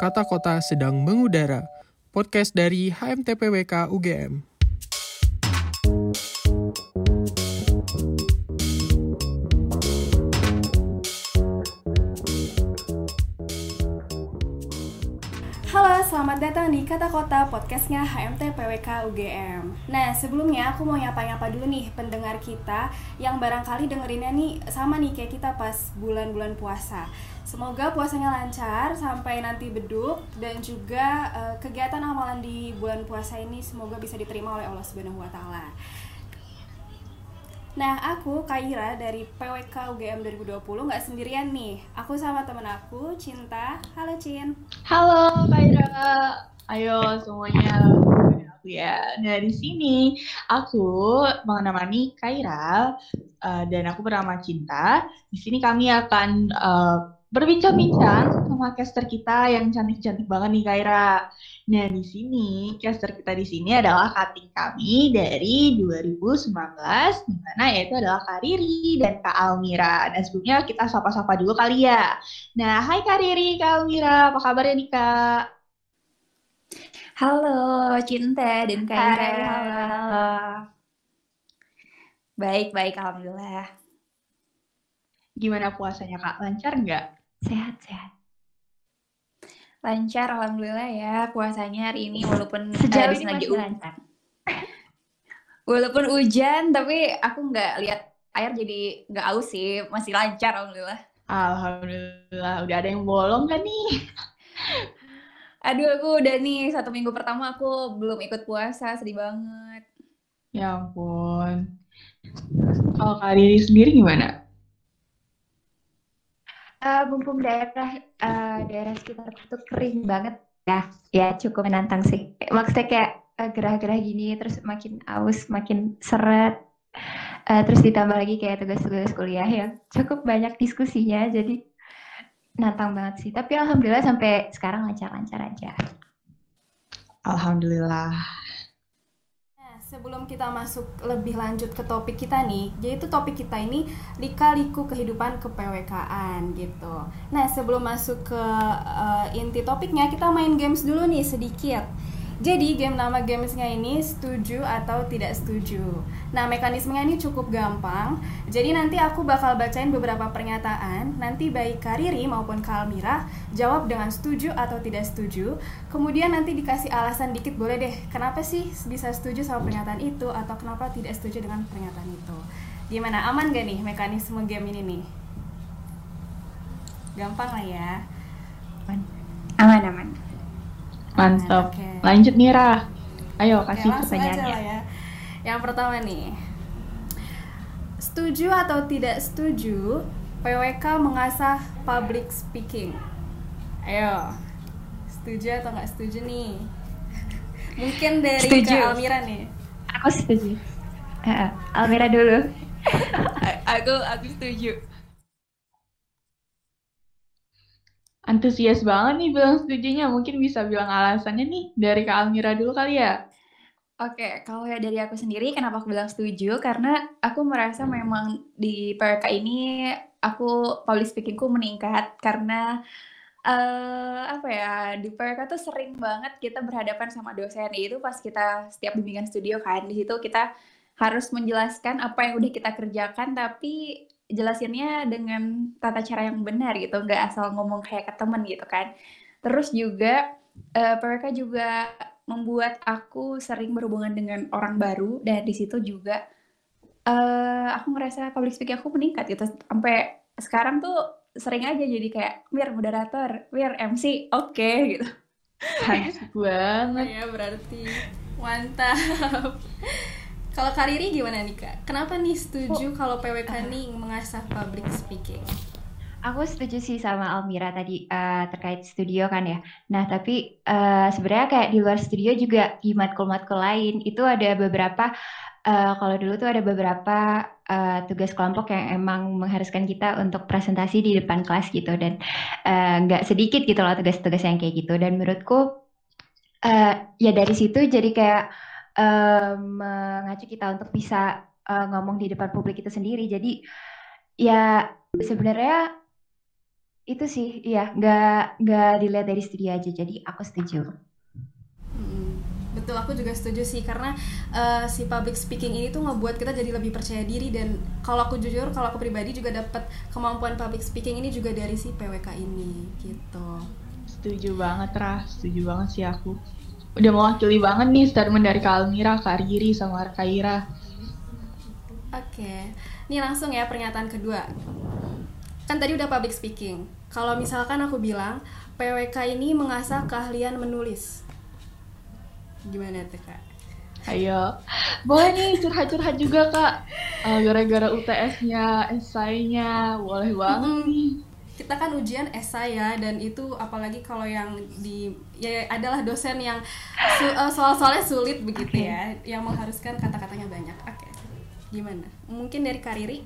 Kata Kota Sedang Mengudara, podcast dari HMTPWK UGM. Halo, selamat datang di Kata Kota, podcastnya HMTPWK UGM. Nah, sebelumnya aku mau nyapa-nyapa dulu nih pendengar kita yang barangkali dengerinnya nih sama nih kayak kita pas bulan-bulan puasa. Semoga puasanya lancar sampai nanti beduk dan juga kegiatan amalan di bulan puasa ini semoga bisa diterima oleh Allah Subhanahu wa Ta'ala. Nah, aku Kaira dari PWK UGM 2020 nggak sendirian nih. Aku sama temen aku, Cinta. Halo, Cin. Halo Kaira, ayo semuanya aku ya. Nah di sini aku menemani Kaira dan aku bernama Cinta. Di sini kami akan berbincang-bincang sama caster kita yang cantik-cantik banget nih Kaira. Nah di sini caster kita di sini adalah cutting kami dari 2019, di mana yaitu adalah Kak Riri dan Kak Almira. Dan sebelumnya kita sapa-sapa dulu kali ya. Nah, hai Kak Riri, Kak Almira, apa kabarnya nih Kak? Halo Cinta dan Kaira. Hai, halo. Baik, alhamdulillah. Gimana puasanya Kak? Lancar nggak? Sehat. Lancar, alhamdulillah ya puasanya hari ini walaupun Sejauh ini masih lancar. Walaupun hujan, tapi aku nggak lihat air jadi nggak aus sih, masih lancar alhamdulillah. Alhamdulillah, udah ada yang bolong kan nih? Aduh, aku udah nih 1 minggu pertama aku belum ikut puasa, sedih banget. Ya ampun. Kalau Kak Riri sendiri gimana? Mumpung daerah sekitar itu kering banget ya cukup menantang sih. Maksudnya kayak gerah-gerah gini terus makin aus, makin seret, terus ditambah lagi kayak tugas-tugas kuliah yang cukup banyak diskusinya, jadi nantang banget sih. Tapi alhamdulillah sampai sekarang lancar-lancar aja. Alhamdulillah. Sebelum kita masuk lebih lanjut ke topik kita nih, yaitu topik kita ini lika-liku kehidupan ke-PWK-an gitu. Nah, sebelum masuk ke inti topiknya, kita main games dulu nih sedikit. Jadi, nama gamesnya ini setuju atau tidak setuju. Nah, mekanismenya ini cukup gampang. Jadi nanti aku bakal bacain beberapa pernyataan. Nanti baik Kak Riri maupun Kak Almira jawab dengan setuju atau tidak setuju. Kemudian nanti dikasih alasan dikit, boleh deh. Kenapa sih bisa setuju sama pernyataan itu atau kenapa tidak setuju dengan pernyataan itu. Gimana? Aman gak nih mekanisme game ini nih? Gampang lah ya. Aman. Mantap. Okay. Lanjut nih Rah. Ayo kasih pertanyaannya. pertanyaannya. Ya. Yang pertama nih. Setuju atau tidak setuju PWK mengasah public speaking? Ayo. Setuju atau nggak setuju nih? Mungkin dari Setuju. Kak Almira nih. Aku setuju. Almira dulu. Aku setuju. Antusias banget nih bilang setujunya. Mungkin bisa bilang alasannya nih dari Kak Almira dulu kali ya. Oke, kalau ya dari aku sendiri, kenapa aku bilang setuju? Karena aku merasa memang di PWK ini aku public speakingku meningkat karena di PWK tuh sering banget kita berhadapan sama dosen. Itu pas kita setiap bimbingan studio kan, di situ kita harus menjelaskan apa yang udah kita kerjakan, tapi jelasinnya dengan tata cara yang benar gitu, nggak asal ngomong kayak ke temen gitu kan. Terus juga PWK juga membuat aku sering berhubungan dengan orang baru, dan di situ juga aku ngerasa public speaking aku meningkat gitu. Sampai sekarang tuh sering aja jadi kayak biar moderator, biar MC, oke gitu. Cantik banget. Ya berarti mantap. Kalau Kak Riri gimana nih Kak? Kenapa nih setuju kalau PWK nih mengasah public speaking? Aku setuju sih sama Almira tadi terkait studio kan ya. Nah tapi sebenarnya kayak di luar studio juga di matkul-matkul lain itu ada beberapa, kalau dulu tuh ada beberapa tugas kelompok yang emang mengharuskan kita untuk presentasi di depan kelas gitu, dan nggak sedikit gitu loh tugas-tugas yang kayak gitu. Dan menurutku ya dari situ jadi kayak mengacu kita untuk bisa ngomong di depan publik itu sendiri. Jadi ya sebenarnya Itu sih, iya, nggak dilihat dari studi aja, jadi aku setuju. Mm, betul, aku juga setuju sih karena si public speaking ini tuh ngebuat kita jadi lebih percaya diri, dan kalau aku jujur, kalau aku pribadi juga dapat kemampuan public speaking ini juga dari si PWK ini gitu. Setuju banget, Rah. Setuju banget sih aku. Udah mewakili banget nih statement dari Kak Almira, Kak Riri, sama Kak Ira. Oke, ini langsung ya pernyataan kedua. Kan tadi udah public speaking. Kalau misalkan aku bilang PWK ini mengasah keahlian menulis, gimana tuh Kak? Ayo, boleh nih curhat-curhat juga Kak. Gara-gara UTS-nya, esainya, boleh banget Mm-mm. nih. Kita kan ujian esai ya, dan itu apalagi kalau yang di ya adalah dosen yang soal-soalnya sulit begitu ya, yang mengharuskan kata-katanya banyak. Oke, gimana? Mungkin dari Kak Riri?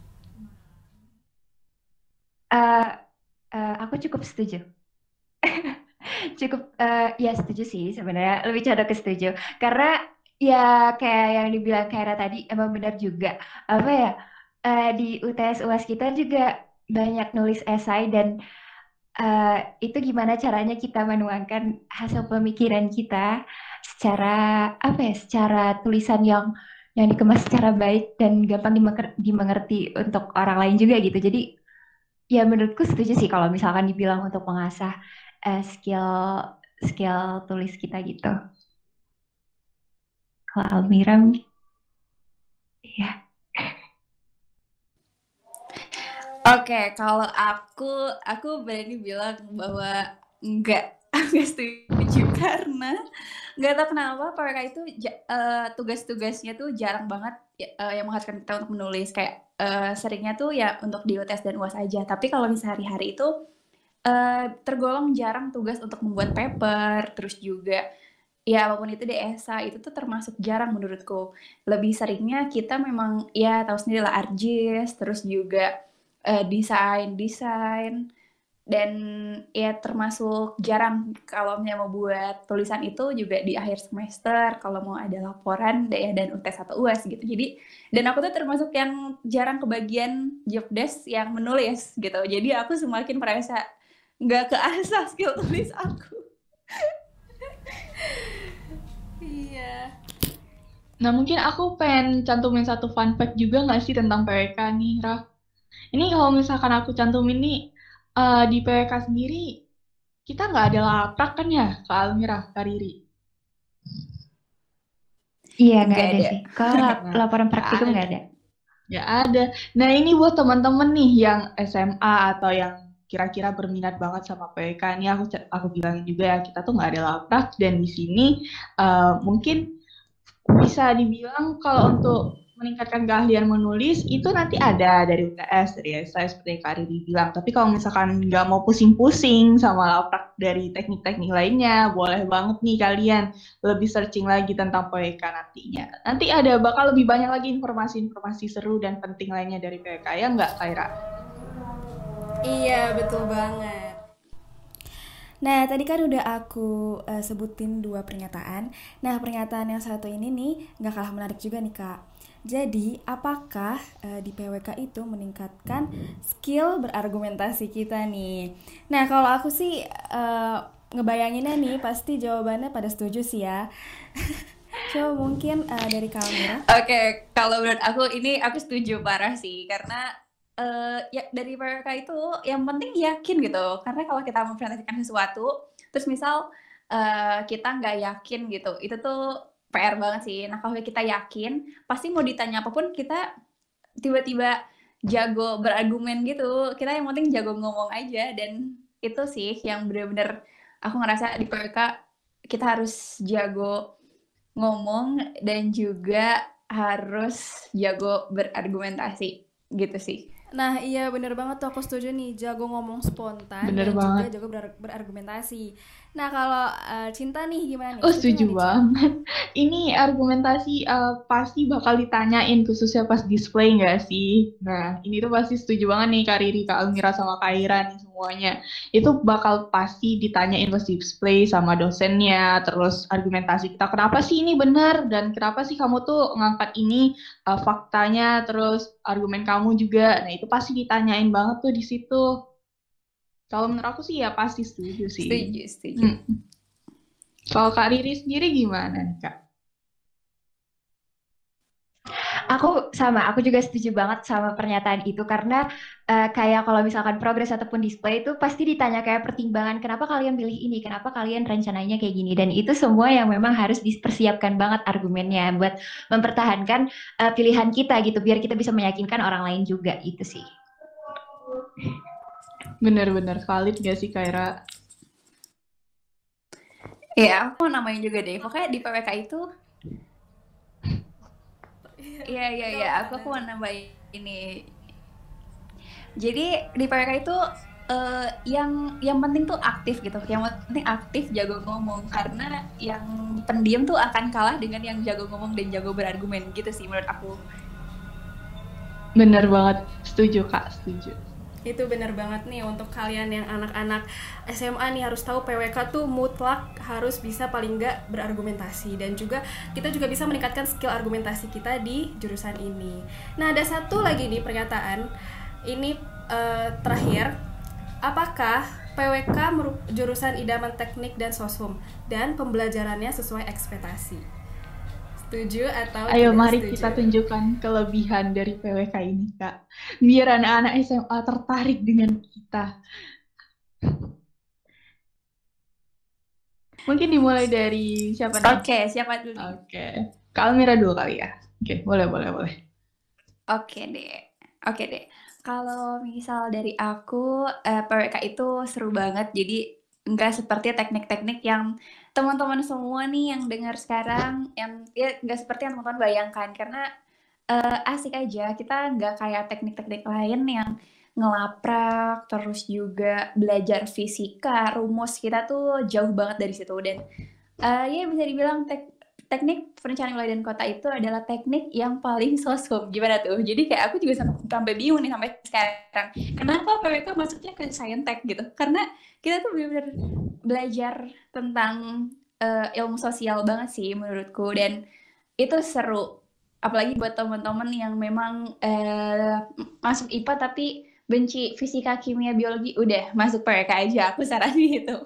Eh, aku cukup setuju. Cukup, ya setuju sih sebenarnya, lebih condong ke setuju. Karena ya kayak yang dibilang Kaira tadi, emang benar juga. Apa ya, di UTS UAS kita juga banyak nulis esai, dan itu gimana caranya kita menuangkan hasil pemikiran kita secara apa ya, secara tulisan yang dikemas secara baik dan gampang dimengerti untuk orang lain juga gitu. Jadi ya menurutku setuju sih kalau misalkan dibilang untuk mengasah skill skill tulis kita gitu. Kalau Almira, ya. Oke, kalau aku berani bilang bahwa enggak, aku nggak setuju karena nggak tahu kenapa PWK itu tugas-tugasnya tuh jarang banget yang mengharuskan kita untuk menulis, kayak seringnya tuh ya untuk di UTS dan UAS aja. Tapi kalau misalnya hari-hari itu tergolong jarang tugas untuk membuat paper, terus juga ya apapun itu di esai itu tuh termasuk jarang menurutku. Lebih seringnya kita memang ya tahu sendiri lah ARJIS, terus juga desain, dan ya termasuk jarang kalau misalnya mau buat tulisan itu juga di akhir semester kalau mau ada laporan ya, dan UTS atau UAS gitu. Jadi dan aku tuh termasuk yang jarang kebagian job desk yang menulis gitu. Jadi aku semakin merasa nggak keasah skill tulis aku. Iya. Nah, mungkin aku pengen cantumin satu fun fact juga nggak sih tentang PWK nih, Raf? Ini kalau misalkan aku cantumin nih, di PWK sendiri, kita nggak ada laprak kan ya, Kak Almira, Kak Riri? Iya, nggak Nggak ada ada. sih. Kalau Nah, laporan nggak praktikum nggak ada. ada. Ya ada. Nah, ini buat teman-teman nih yang SMA atau yang kira-kira berminat banget sama PWK. Ini aku bilangin juga ya, kita tuh nggak ada laprak, dan di sini mungkin bisa dibilang kalau untuk meningkatkan keahlian menulis itu nanti ada dari UTS, dari esai seperti Kak Riri bilang. Tapi kalau misalkan nggak mau pusing-pusing sama laprak dari teknik-teknik lainnya, boleh banget nih kalian lebih searching lagi tentang PWK nantinya. Nanti bakal lebih banyak lagi informasi-informasi seru dan penting lainnya dari PWK, ya nggak, Kaira? Iya, betul banget. Nah, tadi kan udah aku sebutin dua pernyataan. Nah, pernyataan yang satu ini nih nggak kalah menarik juga nih Kak. Jadi, apakah di PWK itu meningkatkan skill berargumentasi kita nih? Nah, kalau aku sih ngebayanginnya nih pasti jawabannya pada setuju sih ya. Coba mungkin dari Kak Almira. Oke, kalau menurut aku ini aku setuju parah sih, karena ya dari mereka itu yang penting yakin gitu. Karena kalau kita mempresentasikan sesuatu, terus misal kita nggak yakin gitu, itu tuh PR banget sih. Nah kalau kita yakin, pasti mau ditanya apapun kita tiba-tiba jago berargumen gitu. Kita yang penting jago ngomong aja, dan itu sih yang bener-bener aku ngerasa di PWK kita harus jago ngomong dan juga harus jago berargumentasi gitu sih. Nah, iya bener banget tuh, aku setuju nih, jago ngomong spontan Bener dan juga banget. jago berargumentasi. Nah, kalau Cinta nih gimana nih? Oh, Setuju setuju nggak nih, Cin? banget. Ini argumentasi pasti bakal ditanyain khususnya pas display nggak sih? Nah, ini tuh pasti setuju banget nih Kak Riri, Kak Almira, sama Kak Ira nih semuanya. Itu bakal pasti ditanyain pas display sama dosennya, terus argumentasi kita, kenapa sih ini benar, dan kenapa sih kamu tuh ngangkat ini faktanya, terus argumen kamu juga. Nah, itu pasti ditanyain banget tuh di situ. Kalau menurut aku sih ya pasti setuju sih. Setuju. Kalau Kak Riri sendiri gimana nih, Kak? Aku juga setuju banget sama pernyataan itu karena kayak kalau misalkan progres ataupun display itu pasti ditanya kayak pertimbangan kenapa kalian pilih ini, kenapa kalian rencananya kayak gini, dan itu semua yang memang harus dipersiapkan banget argumennya buat mempertahankan pilihan kita gitu biar kita bisa meyakinkan orang lain juga itu sih. Bener-bener valid gak sih Kaira? Ya, aku mau namain juga deh. Pokoknya di PWK itu Iya, aku mau nambahin ini. Jadi di PWK itu yang penting tuh aktif gitu. Yang penting aktif, jago ngomong, karena yang pendiam tuh akan kalah dengan yang jago ngomong dan jago berargumen gitu sih menurut aku. Bener banget, setuju Kak, setuju. Itu benar banget nih untuk kalian yang anak-anak SMA nih harus tahu PWK tuh mutlak harus bisa paling nggak berargumentasi, dan juga kita juga bisa meningkatkan skill argumentasi kita di jurusan ini. Nah, ada satu lagi nih pernyataan ini terakhir, apakah PWK jurusan idaman teknik dan soshum dan pembelajarannya sesuai ekspektasi? Setuju atau Ayo tidak mari setuju? kita tunjukkan kelebihan dari PWK ini Kak, biar anak-anak SMA tertarik dengan kita. Mungkin dimulai dari siapa nih? Oke, siapa dulu? Oke, Kak Almira dulu kali ya. Oke, boleh. Oke deh. Kalau misal dari aku, PWK itu seru banget. Jadi nggak seperti teknik-teknik yang teman-teman semua nih yang dengar sekarang, yang ya nggak seperti yang teman-teman bayangkan. Karena asik aja. Kita nggak kayak teknik-teknik lain yang ngelaprak, terus juga belajar fisika, rumus kita tuh jauh banget dari situ. Dan ya bisa dibilang teknik perencanaan wilayah dan kota itu adalah teknik yang paling soshum. Gimana tuh? Jadi kayak aku juga sampai bingung nih sampai sekarang. Kenapa PWK masuknya ke Saintek gitu? Karena kita tuh benar-benar belajar tentang ilmu sosial banget sih menurutku, dan itu seru. Apalagi buat teman-teman yang memang masuk IPA tapi benci fisika, kimia, biologi, udah masuk PWK aja. Aku saranin itu.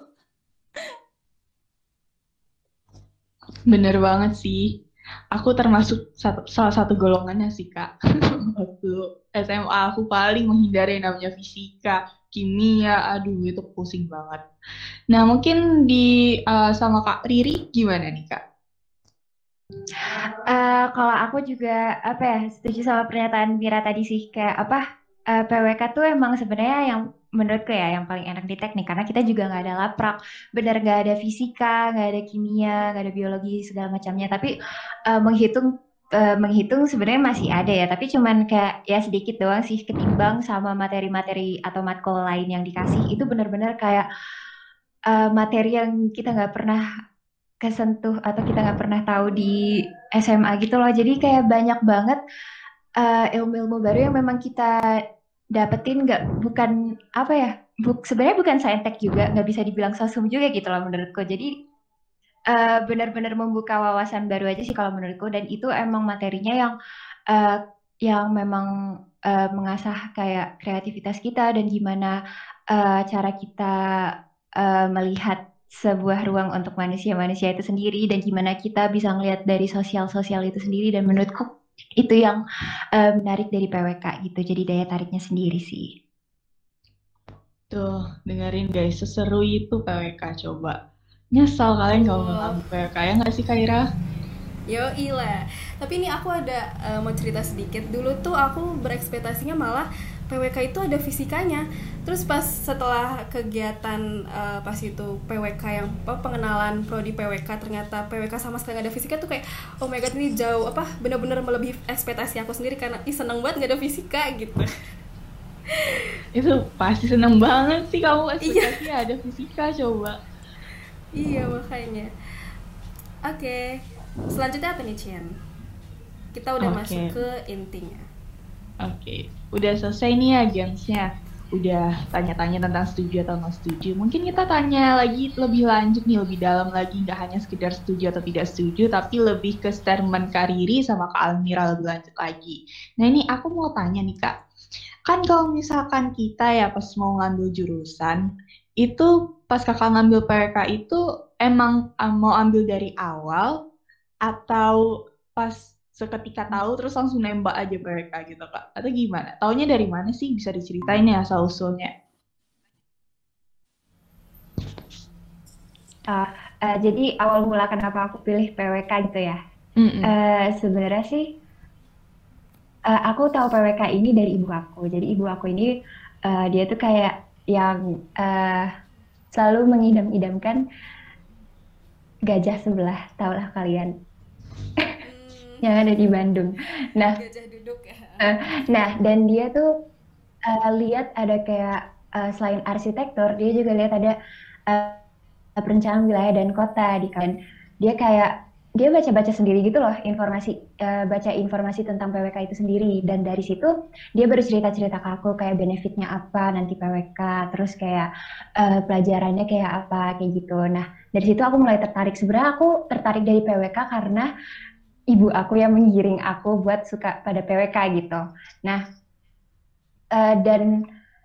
Bener banget sih. Aku termasuk salah satu golongannya sih Kak. Waktu SMA aku paling menghindari yang namanya fisika, kimia, aduh itu pusing banget. Nah mungkin sama Kak Riri gimana nih Kak? Kalau aku juga setuju sama pernyataan Mira tadi sih, kayak PWK tuh emang sebenarnya yang menurutku ya yang paling enak di teknik karena kita juga nggak ada laprak, benar nggak ada fisika, nggak ada kimia, nggak ada biologi segala macamnya. Tapi menghitung sebenarnya masih ada ya, tapi cuman kayak ya sedikit doang sih ketimbang sama materi-materi atau matkul lain yang dikasih. Itu benar-benar kayak materi yang kita nggak pernah kesentuh atau kita nggak pernah tahu di SMA gitu loh. Jadi kayak banyak banget ilmu-ilmu baru yang memang kita dapetin, sebenarnya bukan saintek juga, nggak bisa dibilang sosum juga gitu loh menurutku. Jadi benar-benar membuka wawasan baru aja sih kalau menurutku, dan itu emang materinya yang memang mengasah kayak kreativitas kita dan gimana cara kita melihat sebuah ruang untuk manusia-manusia itu sendiri, dan gimana kita bisa ngelihat dari sosial-sosial itu sendiri. Dan menurutku itu yang menarik dari PWK gitu, jadi daya tariknya sendiri sih. Tuh, dengerin guys, seseru itu PWK coba. Nyesal kalian kalau nggak ngambil PWK, ya nggak sih Kaira? Yoi lah. Tapi ini aku ada mau cerita sedikit. Dulu tuh aku berekspektasinya malah PWK itu ada fisikanya. Terus pas setelah kegiatan pas itu PWK yang pengenalan prodi PWK, ternyata PWK sama sekali nggak ada fisika tuh kayak oh my god, ini jauh benar-benar melebihi ekspektasi aku sendiri karena seneng banget nggak ada fisika gitu. Itu pasti seneng banget sih kamu ekspektasi ada fisika coba. Iya makanya. Oke. Selanjutnya apa nih Cian? Kita udah masuk ke intinya. Oke, udah selesai nih ya gamesnya. Udah tanya-tanya tentang setuju atau nggak setuju. Mungkin kita tanya lagi lebih lanjut nih, lebih dalam lagi. Nggak hanya sekedar setuju atau tidak setuju, tapi lebih ke statement Kak Riri sama Kak Almira lebih lanjut lagi. Nah ini aku mau tanya nih Kak. Kan kalau misalkan kita ya pas mau ngambil jurusan, itu pas kakak ngambil PWK itu emang mau ambil dari awal atau pas seketika tahu terus langsung nembak aja PWK gitu kak? Atau gimana? Taunya dari mana sih? Bisa diceritain ya asal usulnya? Jadi awal mula kenapa aku pilih PWK gitu ya. Sebenarnya sih aku tahu PWK ini dari ibu aku. Jadi ibu aku ini dia tuh kayak yang selalu mengidam-idamkan gajah sebelah, tahulah kalian, yang ada di Bandung. Nah, Gajah duduk ya. nah dan dia tuh lihat ada kayak selain arsitektur, dia juga lihat ada perencanaan wilayah dan kota di kan. Dia kayak dia baca-baca sendiri gitu loh baca informasi tentang PWK itu sendiri, dan dari situ dia baru cerita-cerita ke aku kayak benefitnya apa nanti PWK, terus kayak pelajarannya kayak apa kayak gitu. Nah dari situ aku mulai tertarik. Sebenarnya aku tertarik dari PWK karena ibu aku yang menggiring aku buat suka pada PWK gitu. Nah dan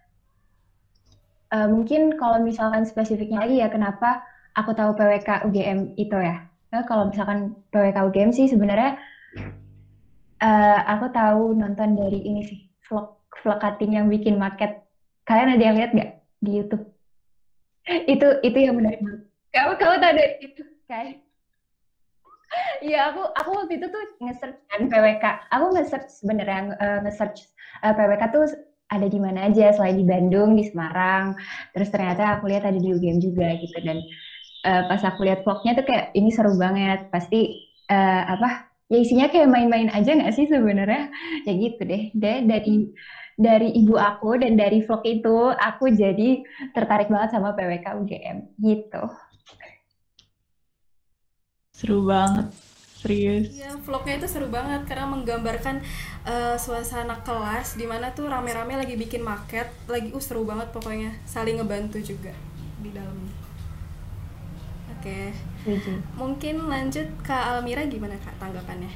mungkin kalau misalkan spesifiknya lagi ya kenapa aku tahu PWK UGM itu ya. Nah, kalau misalkan PWK UGM sih sebenarnya aku tahu nonton dari ini sih vlog cutting yang bikin market. Kalian ada yang lihat nggak di YouTube? Itu yang menarik banget. Kamu tahu deh itu kan? Iya, aku waktu itu tuh nge-search kan PWK. Aku nge-search sebenarnya nge-search PWK tuh ada di mana aja selain di Bandung, di Semarang. Terus ternyata aku lihat ada di UGM juga gitu, dan pas aku lihat vlognya tuh kayak ini seru banget. Pasti apa? Ya isinya kayak main-main aja nggak sih sebenarnya? Ya gitu deh. Dari ibu aku dan dari vlog itu aku jadi tertarik banget sama PWK UGM gitu. Seru banget, serius. Iya, vlognya itu seru banget karena menggambarkan suasana kelas di mana tuh rame-rame lagi bikin market, lagi seru banget pokoknya, saling ngebantu juga di dalamnya. Oke. Mungkin lanjut Kak Almira, gimana Kak tanggapannya?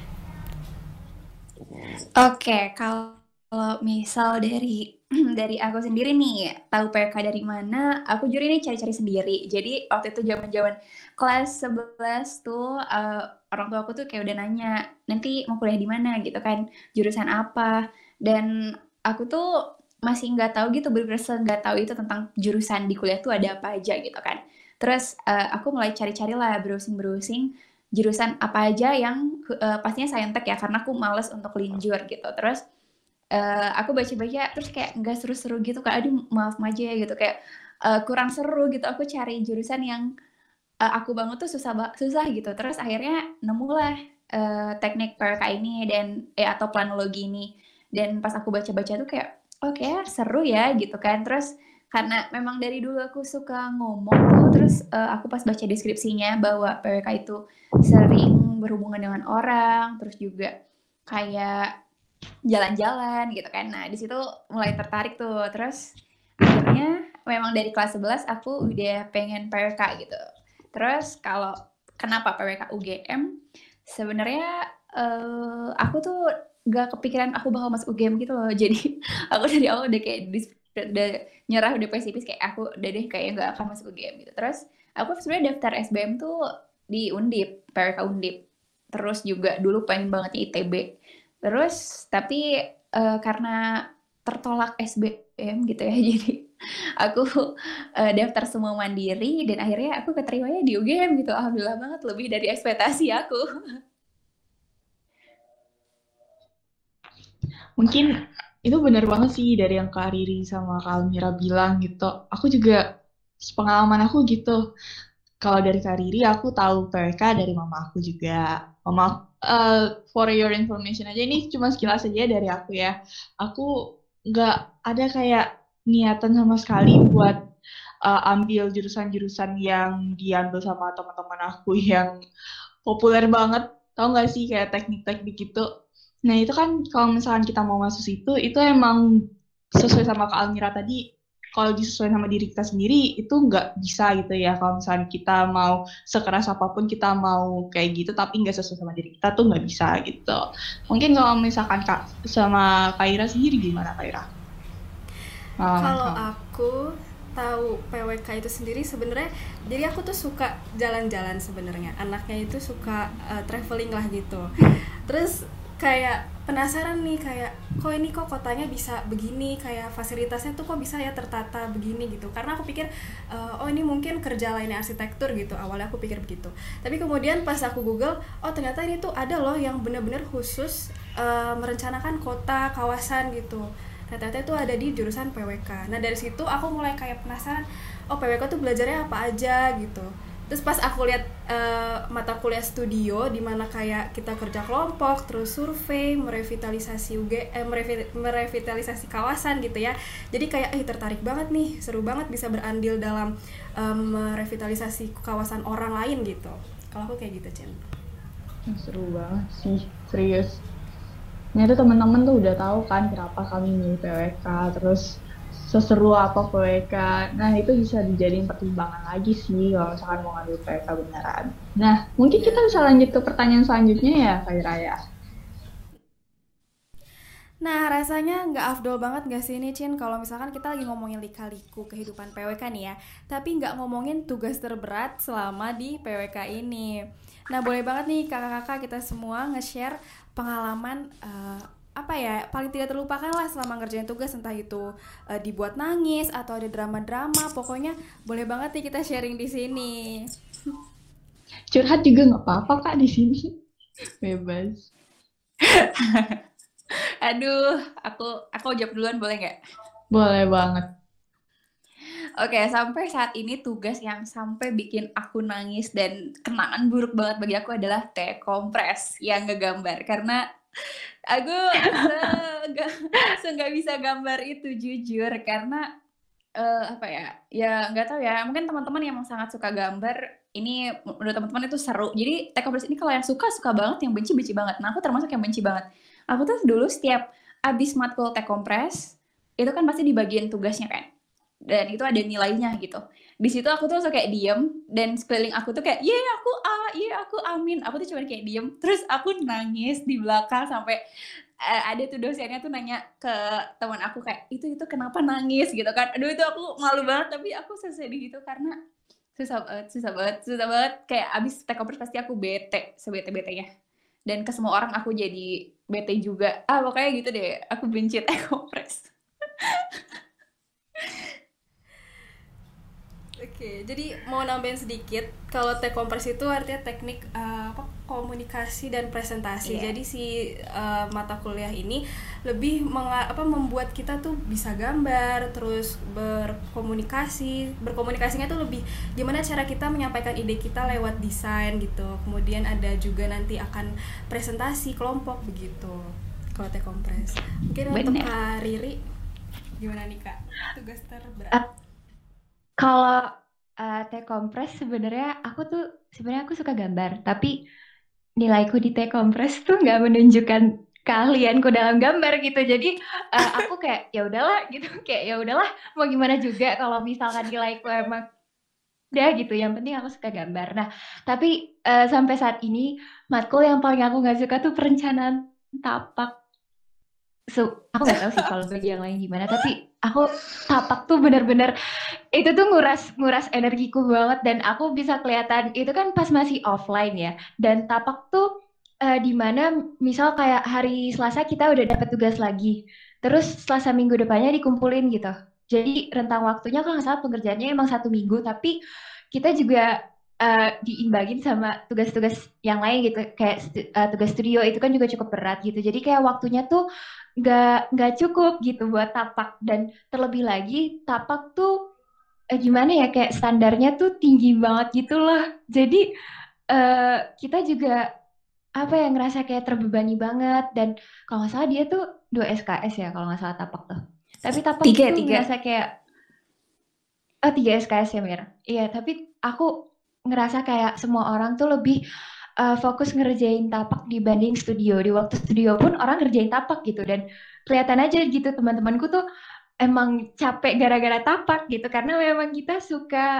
Oke, kalau misal dari dari aku sendiri nih, tahu PWK dari mana, aku jujur ini cari-cari sendiri. Jadi waktu itu zaman-zaman kelas 11 tuh orang tua aku tuh kayak udah nanya, nanti mau kuliah di mana gitu kan, jurusan apa. Dan aku tuh masih nggak tahu gitu, bener-bener nggak tahu itu tentang jurusan di kuliah tuh ada apa aja gitu kan. Terus aku mulai cari-cari lah, browsing-browsing jurusan apa aja yang pastinya saintek ya, karena aku males untuk linjur gitu. Terus aku baca-baca terus kayak nggak seru-seru gitu, Kak. Aduh, maaf aja ya gitu, kayak kurang seru gitu. Aku cari jurusan yang aku banget tuh susah gitu. Terus akhirnya nemulah teknik PWK ini dan atau planologi ini. Dan pas aku baca-baca tuh kayak oke, seru ya gitu kan. Terus karena memang dari dulu aku suka ngomong tuh, terus aku pas baca deskripsinya bahwa PWK itu sering berhubungan dengan orang, terus juga kayak jalan-jalan gitu kan. Nah, di situ mulai tertarik tuh. Terus akhirnya memang dari kelas 11 aku udah pengen PWK gitu. Terus kalau kenapa PWK UGM? Sebenarnya aku tuh gak kepikiran aku bakal masuk UGM gitu loh. Jadi aku dari awal udah kayak udah nyerah, udah pesimis, kayak aku udah deh kayak gak akan masuk UGM gitu. Terus aku sebenarnya daftar SBM tuh di Undip, PWK Undip. Terus juga dulu pengen banget ITB. Terus tapi karena tertolak SBM gitu ya, jadi aku daftar semua mandiri dan akhirnya aku keterimanya di UGM gitu. Alhamdulillah banget, lebih dari ekspektasi aku. Mungkin itu benar banget sih dari yang Kak Riri sama Kak Almira bilang gitu. Aku juga, pengalaman aku gitu. Kalau dari Kak Riri, aku tahu PWK dari mama aku juga. Mama, for your information aja, ini cuma sekilas aja dari aku ya. Aku nggak ada kayak niatan sama sekali buat ambil jurusan-jurusan yang diambil sama teman-teman aku yang populer banget. Tahu nggak sih kayak teknik-teknik gitu. Nah itu kan kalau misalkan kita mau masuk situ, itu emang sesuai sama Kak Almira tadi, kalau disesuaikan sama diri kita sendiri, itu nggak bisa gitu ya. Kalau misalkan kita mau sekeras apapun, kita mau kayak gitu, tapi nggak sesuai sama diri kita tuh nggak bisa gitu. Mungkin kalau misalkan Kak sama Kak Ira sendiri gimana Kak Ira? Kalau Kamu? aku tahu PWK itu sendiri sebenarnya, jadi aku tuh suka jalan-jalan sebenarnya. Anaknya itu suka traveling lah gitu. Terus kayak penasaran nih, kayak kok ini kok kotanya bisa begini, kayak fasilitasnya tuh kok bisa ya tertata begini gitu. Karena aku pikir oh ini mungkin kerja lainnya arsitektur gitu. Awalnya aku pikir begitu. Tapi kemudian pas aku Google, oh ternyata ini tuh ada loh yang benar-benar khusus merencanakan kota, kawasan gitu. Nah, ternyata itu ada di jurusan PWK. Nah, dari situ aku mulai kayak penasaran, oh PWK tuh belajarnya apa aja gitu. Terus pas aku lihat mata kuliah studio di mana kayak kita kerja kelompok, terus survei, merevitalisasi merevitalisasi kawasan gitu ya. Jadi kayak tertarik banget nih, seru banget bisa berandil dalam merevitalisasi kawasan orang lain gitu. Kalau aku kayak gitu, Cen. Seru banget sih, serius. Ternyata teman-teman tuh udah tahu kan kenapa kami milih PWK, terus seseru apa PWK. Nah, itu bisa dijadiin pertimbangan lagi sih kalau misalkan mau ngambil PWK beneran. Nah, mungkin kita bisa lanjut ke pertanyaan selanjutnya ya, Kak Raya. Nah, rasanya nggak afdol banget nggak sih ini, Cin, kalau misalkan kita lagi ngomongin lika-liku kehidupan PWK nih ya, tapi nggak ngomongin tugas terberat selama di PWK ini. Nah, boleh banget nih kakak-kakak kita semua nge-share pengalaman apa ya, paling tidak terlupakan lah selama ngerjain tugas, entah itu dibuat nangis atau ada drama-drama, pokoknya boleh banget nih kita sharing di sini. Curhat juga nggak apa-apa Kak di sini. Bebas. Aduh, aku jawab duluan boleh nggak? Boleh banget. Oke, sampai saat ini tugas yang sampai bikin aku nangis dan kenangan buruk banget bagi aku adalah T-kompres yang ngegambar. Karena aku nggak bisa gambar itu jujur, karena apa ya, ya nggak tahu ya, mungkin teman-teman yang sangat suka gambar ini menurut teman-teman itu seru. Jadi T-kompres ini kalau yang suka banget, yang benci banget. Nah, aku termasuk yang benci banget. Aku tuh dulu setiap abis matkul T-kompres itu kan pasti dibagiin tugasnya kan, dan itu ada nilainya gitu. Di situ aku tuh langsung kayak diem, dan sekeliling aku tuh kayak aku A, aku amin. Aku tuh cuma kayak diem, terus aku nangis di belakang sampai ada tuh dosennya tuh nanya ke teman aku kayak itu kenapa nangis gitu kan. Aduh, itu aku malu banget, tapi aku sedih gitu karena susah banget. Kayak abis T-kompres pasti aku bete, sebete-betenya, dan ke semua orang aku jadi bete juga. Pokoknya gitu deh, aku benci T-kompres. Oke, jadi mau nambahin sedikit, kalau T-kompres itu artinya teknik komunikasi dan presentasi. Iya. Jadi si mata kuliah ini lebih membuat kita tuh bisa gambar, terus berkomunikasinya tuh lebih gimana cara kita menyampaikan ide kita lewat desain gitu. Kemudian ada juga nanti akan presentasi kelompok begitu. Kalau T-kompres. Mungkin untuk Bener. Kak Riri, gimana nih Kak? Tugas terberat. Kalau T-kompres sebenarnya aku suka gambar, tapi nilaiku di T-kompres tuh nggak menunjukkan keahlianku dalam gambar gitu. Jadi aku kayak ya udahlah gitu, kayak ya udahlah mau gimana juga kalau misalkan nilaiku emang udah gitu. Yang penting aku suka gambar. Nah, tapi sampai saat ini matkul yang paling aku nggak suka tuh perencanaan tapak. Aku nggak tahu sih kalau bagi yang lain gimana, tapi aku tapak tuh bener-bener itu tuh nguras energiku banget, dan aku bisa kelihatan itu kan pas masih offline ya, dan tapak tuh di mana misal kayak hari Selasa kita udah dapat tugas lagi, terus Selasa minggu depannya dikumpulin gitu. Jadi rentang waktunya kalau nggak salah pengerjaannya emang 1 minggu, tapi kita juga diimbangin sama tugas-tugas yang lain gitu, kayak tugas studio itu kan juga cukup berat gitu. Jadi kayak waktunya tuh nggak cukup gitu buat tapak, dan terlebih lagi tapak tuh gimana ya, kayak standarnya tuh tinggi banget gitu loh. Jadi kita juga apa ya, ngerasa kayak terbebani banget, dan kalau nggak salah dia tuh 2 SKS ya kalau nggak salah tapak tuh. Tapi tapak Tiga. tuh ngerasa kayak 3 SKS ya Mir. Iya, tapi aku ngerasa kayak semua orang tuh lebih fokus ngerjain tapak dibanding studio. Di waktu studio pun orang ngerjain tapak gitu, dan kelihatan aja gitu teman-temanku tuh emang capek gara-gara tapak gitu, karena memang kita suka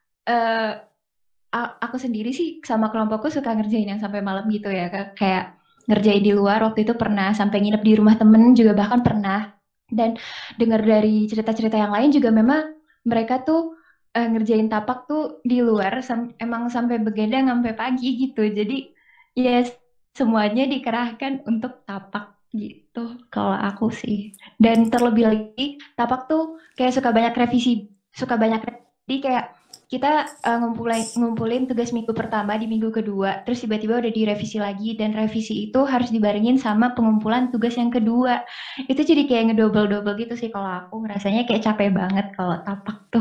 aku sendiri sih sama kelompokku suka ngerjain yang sampai malam gitu ya, kayak ngerjain di luar. Waktu itu pernah sampai nginep di rumah temen juga bahkan pernah. Dan dengar dari cerita-cerita yang lain juga memang mereka tuh ngerjain tapak tuh di luar emang sampai begadang sampai pagi gitu. Jadi ya semuanya dikerahkan untuk tapak gitu kalau aku sih. Dan terlebih lagi tapak tuh kayak suka banyak revisi kayak kita ngumpulin tugas minggu pertama di minggu kedua, terus tiba-tiba udah direvisi lagi dan revisi itu harus dibarengin sama pengumpulan tugas yang kedua. Itu jadi kayak ngedouble-double gitu sih kalau aku ngerasanya kayak capek banget kalau tapak tuh.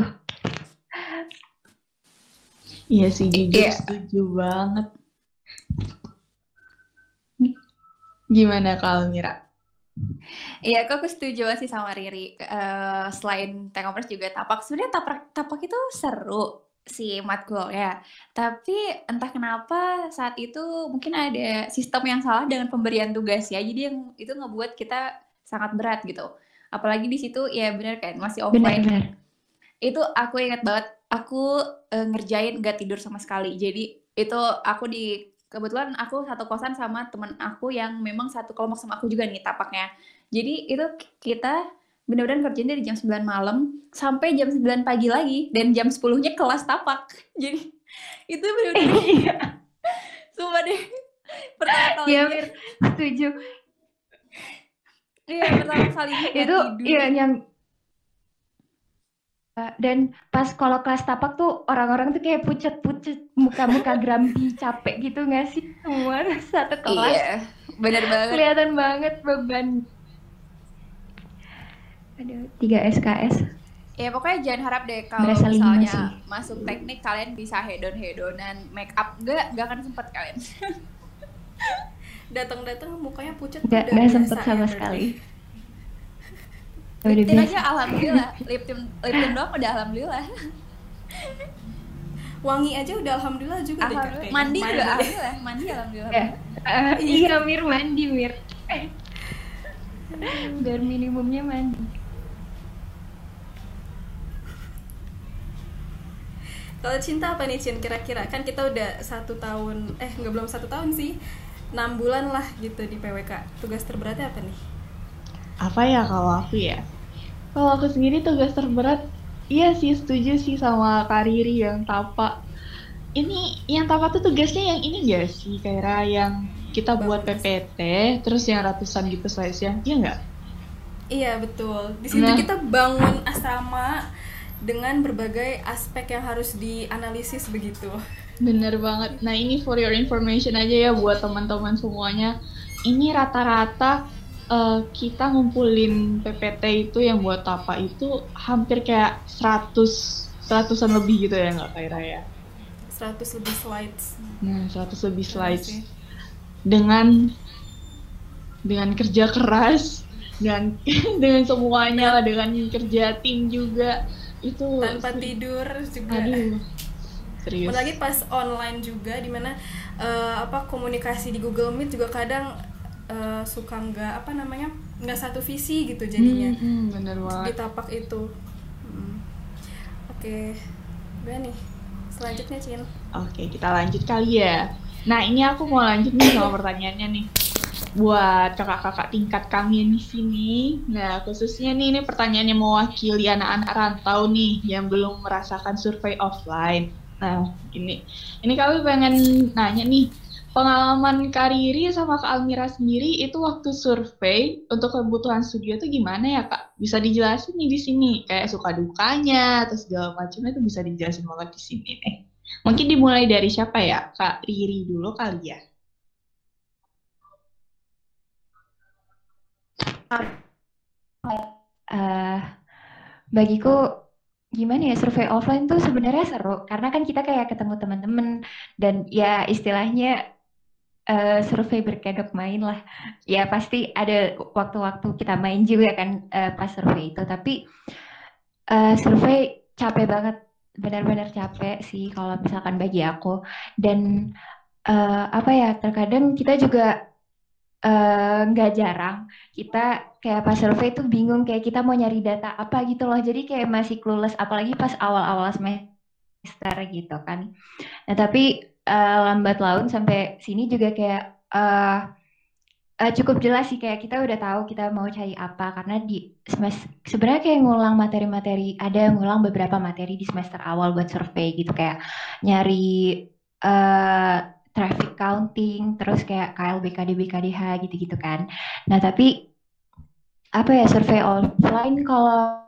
Iya sih, jujur Iya. setuju banget. Gimana kalau Mira? Iya, aku setuju sih sama Riri. Selain T-commerce juga tapak. Sebenarnya tapak itu seru si matkul ya. Tapi entah kenapa saat itu mungkin ada sistem yang salah dengan pemberian tugas ya. Jadi yang itu ngebuat kita sangat berat gitu. Apalagi di situ ya benar kan masih offline. Benar-benar. Itu aku ingat banget. Aku ngerjain gak tidur sama sekali. Jadi itu kebetulan aku satu kosan sama temen aku yang memang satu kelompok sama aku juga nih tapaknya. Jadi itu kita benar-benar kerjain dari jam 9 malam sampai jam 9 pagi lagi dan jam 10-nya kelas tapak. Jadi itu benar-benar sumpah deh pertama kalinya. Iya, Mir, setuju. Iya, pertama kalinya gak Itu tidur. iya yang dan pas kalau kelas tapak tuh orang-orang tuh kayak pucet-pucet, muka-muka grumpy, capek gitu nggak sih semua satu kelas? Iya, benar banget. Kelihatan banget beban. Aduh, 3 SKS. Ya pokoknya jangan harap deh kalau Berasa 5 misalnya sih. masuk teknik kalian bisa hedon-hedonan make up gak akan sempet kalian. Datang-datang mukanya pucat Nggak udah sempet biasa sama ya, sekali. Lip Udah tint biasa. aja alhamdulillah, lip tint doang udah alhamdulillah. Wangi aja udah alhamdulillah juga deh, Kak, Alhamdulillah. kayaknya. Mandi juga alhamdulillah, mandi alhamdulillah. Ya. Iya, Mir mandi, Mir. Biar minimumnya mandi. Kalau Cinta apa nih, Cin, kira-kira? Kan kita udah 1 tahun, nggak, belum 1 tahun sih, 6 bulan lah gitu di PWK. Tugas terberatnya apa nih? Apa ya kalau aku ya? Kalau aku sendiri tugas terberat, iya sih setuju sih sama Kak Riri yang tapak. Ini yang tapak tuh tugasnya yang ini gak sih? Kayak yang kita buat PPT, terus yang ratusan gitu slide-nya, iya nggak? Iya, betul. Di situ Nah. kita bangun asrama dengan berbagai aspek yang harus dianalisis begitu. Bener banget. Nah ini for your information aja ya buat teman-teman semuanya. Ini rata-rata kita ngumpulin PPT itu yang buat tapak itu hampir kayak 100-an lebih gitu ya, nggak kayak Raya? 100 lebih slides. Nah 100 lebih Iya slides sih. dengan kerja keras dan dengan semuanya lah, dengan kerja tim juga itu Tanpa tidur juga. aduh serius. Apalagi pas online juga, dimana komunikasi di Google Meet juga kadang suka nggak satu visi gitu jadinya Bener di banget. tapak itu. Oke, udah nih, selanjutnya Cin. Oke, kita lanjut kali ya. Nah, ini aku mau lanjut nih sama pertanyaannya nih. Buat kakak-kakak tingkat kami di sini. Nah, khususnya nih, ini pertanyaannya mewakili anak-anak rantau nih yang belum merasakan survei offline. Nah, ini kami pengen nanya nih, pengalaman Kak Riri sama Kak Almira sendiri itu waktu survei untuk kebutuhan studio itu gimana ya, Kak? Bisa dijelasin nih di sini, kayak suka dukanya atau segala macamnya itu bisa dijelasin banget di sini nih. Mungkin dimulai dari siapa ya? Kak Riri dulu kali ya. Bagiku gimana ya, survei offline tuh sebenarnya seru karena kan kita kayak ketemu teman-teman dan ya istilahnya survei berkedok main lah. Ya pasti ada waktu-waktu kita main juga kan pas survei itu, tapi survei capek banget, benar-benar capek sih kalau misalkan bagi aku. Dan apa ya, terkadang kita juga nggak jarang kita kayak pas survei tuh bingung kayak kita mau nyari data apa gitu loh, jadi kayak masih clueless apalagi pas awal-awal semester gitu kan. Nah tapi lambat laun sampai sini juga kayak cukup jelas sih, kayak kita udah tahu kita mau cari apa, karena di sebenarnya kayak ngulang materi-materi, ada yang ngulang beberapa materi di semester awal buat survei gitu, kayak nyari eh traffic counting, terus kayak KLBKD BKDH gitu-gitu kan. Nah tapi apa ya, survei offline kalau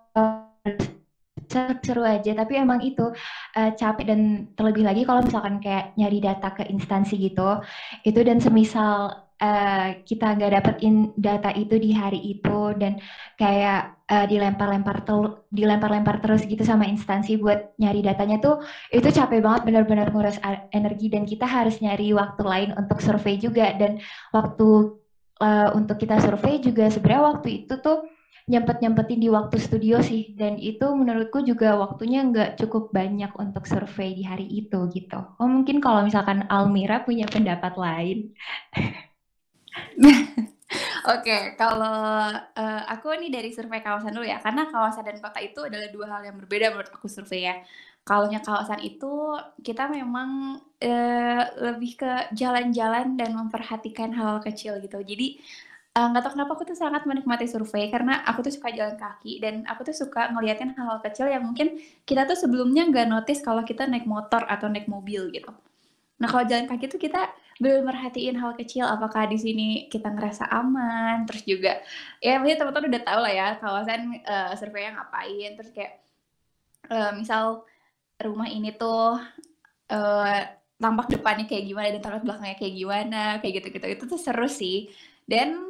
seru aja, tapi emang itu capek, dan terlebih lagi kalau misalkan kayak nyari data ke instansi gitu, itu dan semisal kita nggak dapetin data itu di hari itu, dan kayak dilempar-lempar terus gitu sama instansi buat nyari datanya tuh, itu capek banget, benar-benar nguras energi, dan kita harus nyari waktu lain untuk survei juga, dan waktu untuk kita survei juga sebenarnya waktu itu tuh nyempetin di waktu studio sih, dan itu menurutku juga waktunya nggak cukup banyak untuk survei di hari itu gitu. Oh mungkin kalau misalkan Almira punya pendapat lain. Oke, kalau aku nih dari survei kawasan dulu ya, karena kawasan dan kota itu adalah dua hal yang berbeda menurut aku survei ya. Kalaunya kawasan itu kita memang lebih ke jalan-jalan dan memperhatikan hal kecil gitu. Jadi nggak tahu kenapa aku tuh sangat menikmati survei karena aku tuh suka jalan kaki dan aku tuh suka ngeliatin hal-hal kecil yang mungkin kita tuh sebelumnya nggak notice kalau kita naik motor atau naik mobil gitu. Nah kalau jalan kaki tuh kita belum merhatiin hal kecil, apakah di sini kita ngerasa aman, terus juga ya mungkin teman-teman udah tahu lah ya kawasan survei ngapain, terus kayak misal rumah ini tuh tampak depannya kayak gimana dan tampak belakangnya kayak gimana, kayak gitu-gitu, itu tuh seru sih. Dan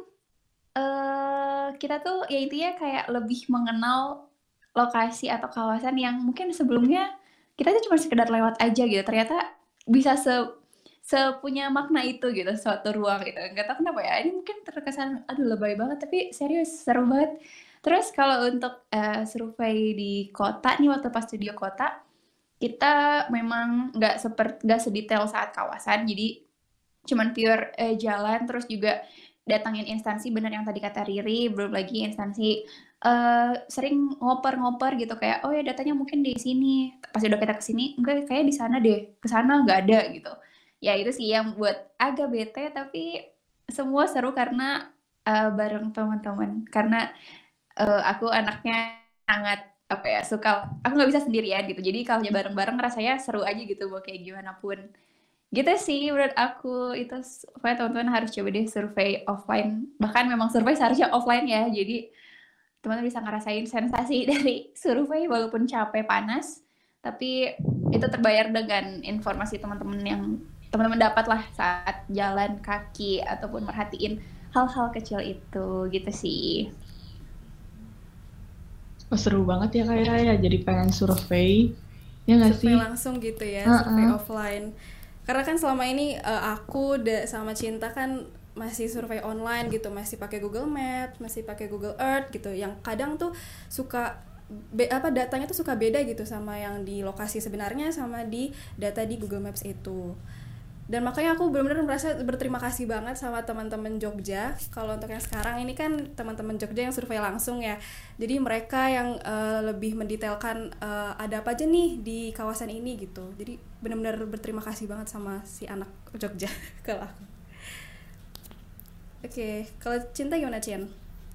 kita tuh ya intinya kayak lebih mengenal lokasi atau kawasan yang mungkin sebelumnya kita tuh cuma sekedar lewat aja gitu, ternyata bisa sepunya makna itu gitu, suatu ruang gitu. Nggak tahu kenapa ya, ini mungkin terkesan aduh lebay banget, tapi serius seru banget. Terus kalau untuk survei di kota nih, waktu pas studio kota, kita memang nggak sedetail saat kawasan, jadi cuman pure jalan, terus juga datangin instansi, bener yang tadi kata Riri, belum lagi instansi sering ngoper-ngoper gitu, kayak oh ya datanya mungkin di sini, pas udah kita kesini enggak, kayak di sana deh, kesana nggak ada gitu. Ya itu sih yang buat agak bete, tapi semua seru karena bareng teman-teman, karena aku anaknya sangat apa ya, suka, aku nggak bisa sendirian gitu, jadi kalau bareng-bareng rasanya seru aja gitu, mau kayak gimana pun. Gitu sih menurut aku, itu supaya teman-teman harus coba deh survei offline, bahkan memang survei seharusnya offline ya, jadi teman-teman bisa ngerasain sensasi dari survei walaupun capek panas, tapi itu terbayar dengan informasi teman-teman yang teman-teman dapat lah saat jalan kaki ataupun merhatiin hal-hal kecil itu, gitu sih. Oh, seru banget ya Kak Ira ya, jadi pengen survei. Ya nggak sih? Survei langsung gitu ya, survei offline. Karena kan selama ini aku sama Cinta kan masih survei online gitu, masih pakai Google Maps, masih pakai Google Earth gitu, yang kadang tuh suka datanya tuh suka beda gitu sama yang di lokasi sebenarnya sama di data di Google Maps itu. Dan makanya aku benar-benar merasa berterima kasih banget sama teman-teman Jogja. Kalau untuk yang sekarang ini kan teman-teman Jogja yang survei langsung ya. Jadi mereka yang lebih mendetailkan ada apa aja nih di kawasan ini gitu. Jadi benar-benar berterima kasih banget sama si anak Jogja kalau aku. Oke, kalau Cinta gimana, Cin?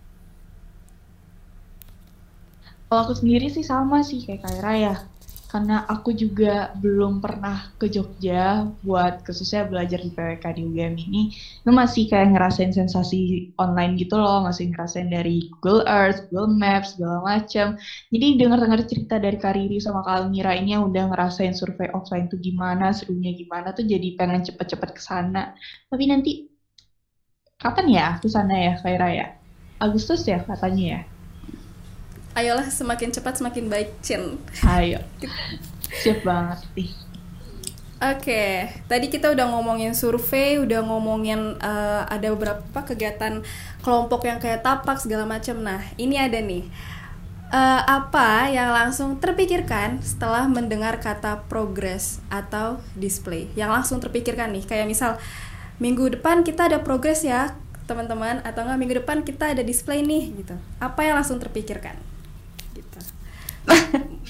Kalau aku sendiri sih sama sih kayak Kak Ira ya. Karena aku juga belum pernah ke Jogja buat khususnya belajar di PWK di UGM ini, itu masih kayak ngerasain sensasi online gitu loh, masih ngerasain dari Google Earth, Google Maps, segala macam. Jadi dengar-dengar cerita dari Kak Riri sama Kak Almira ini yang udah ngerasain survei offline tuh gimana, serunya gimana, tuh jadi pengen cepet-cepet kesana. Tapi nanti, kapan ya kesana ya Kak Ira ya? Agustus ya katanya ya? Ayolah, semakin cepat semakin baik, Cin. Ayo, siap banget nih. Oke, tadi kita udah ngomongin survei, udah ngomongin ada beberapa kegiatan kelompok yang kayak tapak segala macam. Nah, ini ada nih, apa yang langsung terpikirkan setelah mendengar kata progress atau display? Yang langsung terpikirkan nih, kayak misal minggu depan kita ada progress ya teman-teman, atau enggak minggu depan kita ada display nih gitu. Apa yang langsung terpikirkan? Gitu.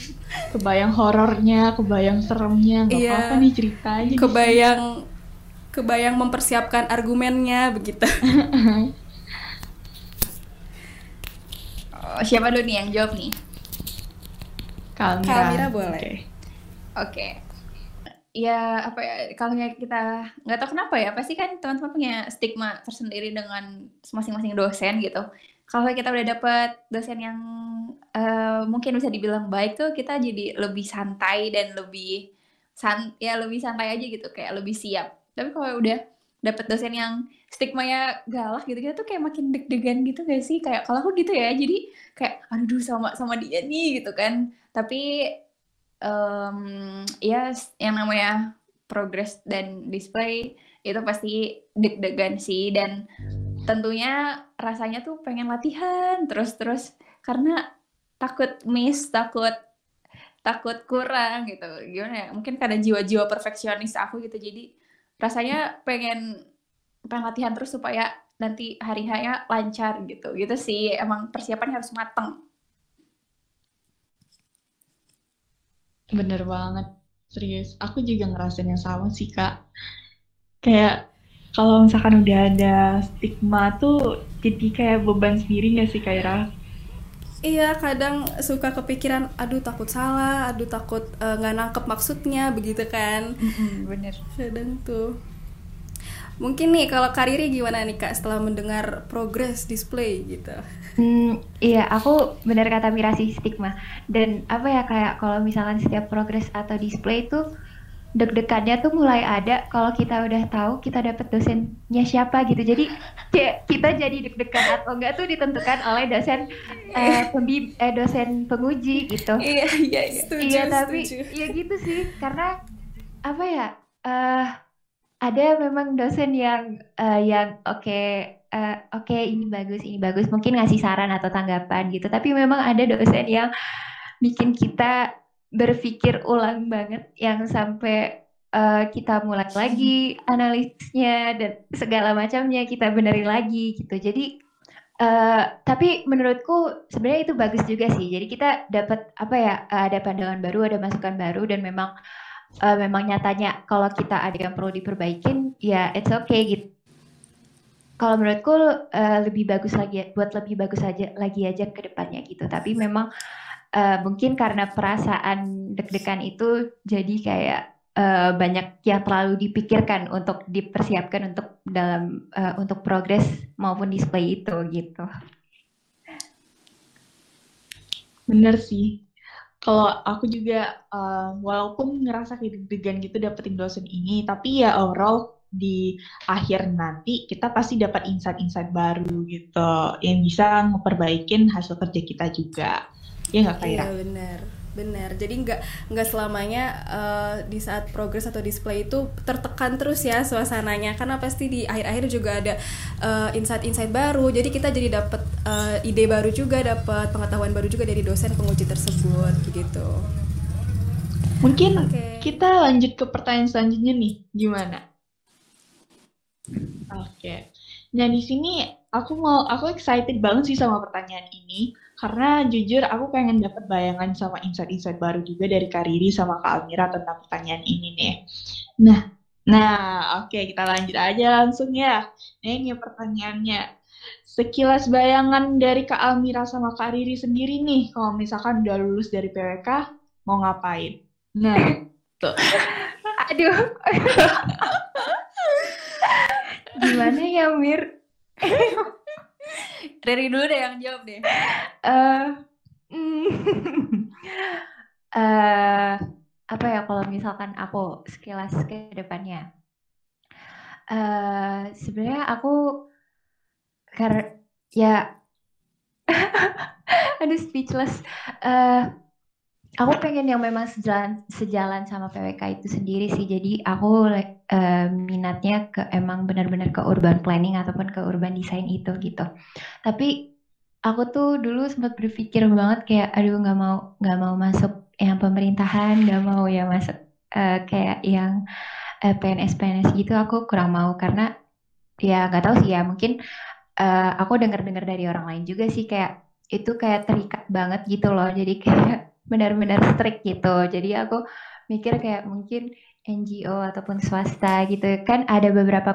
Kebayang horornya, kebayang seremnya, nggak apa-apa nih ceritanya. kebayang mempersiapkan argumennya begitu. Oh, siapa dulu nih yang jawab nih? Kak Mira boleh. Oke. Ya apa ya, kalau kita nggak tahu kenapa ya, pasti kan teman-teman punya stigma tersendiri dengan masing-masing dosen gitu. Kalau kita udah dapet dosen yang mungkin bisa dibilang baik tuh, kita jadi lebih santai dan lebih lebih santai aja gitu, kayak lebih siap. Tapi kalau udah dapet dosen yang stigmanya galak gitu, kita tuh kayak makin deg-degan gitu gak sih? Kayak kalau aku gitu ya, jadi kayak aduh sama dia nih gitu kan. Tapi ya yang namanya progress dan display itu pasti deg-degan sih, dan tentunya rasanya tuh pengen latihan terus karena takut miss, takut kurang gitu. Gimana ya? Mungkin karena jiwa-jiwa perfeksionis aku gitu. Jadi rasanya pengen latihan terus supaya nanti hari H-nya lancar gitu. Gitu sih. Emang persiapannya harus mateng. Bener banget, serius. Aku juga ngerasain yang sama sih, Kak. Kayak kalau misalkan udah ada stigma tuh jadi kayak beban sendiri gak sih, Kaira? Iya, kadang suka kepikiran, aduh takut salah, aduh takut nggak nangkep maksudnya, begitu kan. Bener. Kadang tuh. Mungkin nih kalau Kariri gimana nih Kak setelah mendengar progress display gitu? Iya, aku benar kata Mira sih, stigma. Dan apa ya, kayak kalau misalkan setiap progress atau display itu deg-degannya tuh mulai ada kalau kita udah tahu kita dapet dosennya siapa gitu. Jadi kayak kita jadi deg-degan atau enggak tuh ditentukan oleh dosen dosen penguji gitu. Iya, setuju. Iya, tapi ya gitu sih, karena apa ya, ada memang dosen yang oke, ini bagus, mungkin ngasih saran atau tanggapan gitu. Tapi memang ada dosen yang bikin kita berpikir ulang banget, yang sampai kita mulai lagi analisisnya dan segala macamnya kita benerin lagi gitu. Jadi tapi menurutku sebenarnya itu bagus juga sih. Jadi kita dapat ada pandangan baru, ada masukan baru, dan memang nyatanya kalau kita ada yang perlu diperbaikin, ya it's okay gitu. Kalau menurutku lebih bagus lagi aja ke depannya gitu. Tapi memang mungkin karena perasaan deg-degan itu jadi kayak banyak yang terlalu dipikirkan untuk dipersiapkan untuk progres maupun display itu gitu. Bener sih. Kalau aku juga walaupun ngerasa deg-degan gitu dapetin dosen ini, tapi ya overall di akhir nanti kita pasti dapat insight-insight baru gitu yang bisa memperbaikin hasil kerja kita juga. Ya nggak, Kaira? Iya, benar. Jadi nggak selamanya di saat progress atau display itu tertekan terus ya suasananya, karena pasti di akhir-akhir juga ada insight baru. Jadi kita jadi dapat ide baru juga, dapat pengetahuan baru juga dari dosen penguji tersebut begitu. Mungkin kita lanjut ke pertanyaan selanjutnya nih, gimana? Oke. Nah, di sini aku excited banget sih sama pertanyaan ini, karena jujur aku pengen dapat bayangan sama insight-insight baru juga dari Kak Riri sama Kak Almira tentang pertanyaan ini nih. Nah, oke, kita lanjut aja langsung ya. Nah, ini pertanyaannya. Sekilas bayangan dari Kak Almira sama Kak Riri sendiri nih, kalau misalkan udah lulus dari PWK, mau ngapain? Nah, tuh. Aduh. Gimana ya, Mir? Riri dulu deh yang jawab deh. Apa ya, kalau misalkan aku sekilas ke depannya, sebenarnya aku aduh, speechless. Aku pengen yang memang sejalan sama PWK itu sendiri sih. Jadi aku minatnya emang benar-benar ke urban planning ataupun ke urban design itu gitu. Tapi aku tuh dulu sempat berpikir banget kayak, aduh, nggak mau masuk yang pemerintahan, nggak mau ya masuk kayak yang PNS gitu. Aku kurang mau, karena ya nggak tahu sih ya, mungkin aku dengar dari orang lain juga sih, kayak itu kayak terikat banget gitu loh. Jadi kayak benar-benar strict gitu. Jadi aku mikir kayak mungkin NGO ataupun swasta gitu kan ada beberapa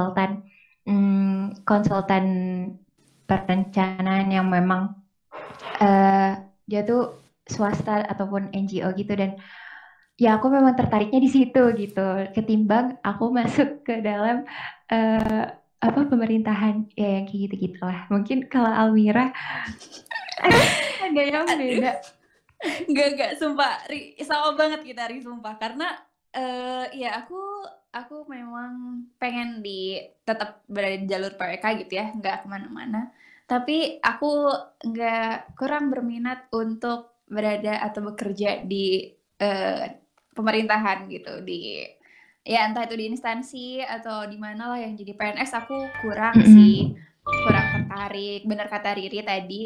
konsultan perencanaan yang memang dia tuh swasta ataupun NGO gitu, dan ya aku memang tertariknya di situ gitu ketimbang aku masuk ke dalam pemerintahan ya yang kayak gitu gitulah. Mungkin kalau Almira ada yang beda. Enggak, sumpah. Sama banget kita, sumpah. Karena ya aku memang pengen tetap berada di jalur PWK gitu ya, nggak kemana-mana. Tapi aku kurang berminat untuk berada atau bekerja di pemerintahan gitu, ya entah itu di instansi atau di mana lah yang jadi PNS. Aku kurang sih, kurang tertarik. Bener kata Riri tadi.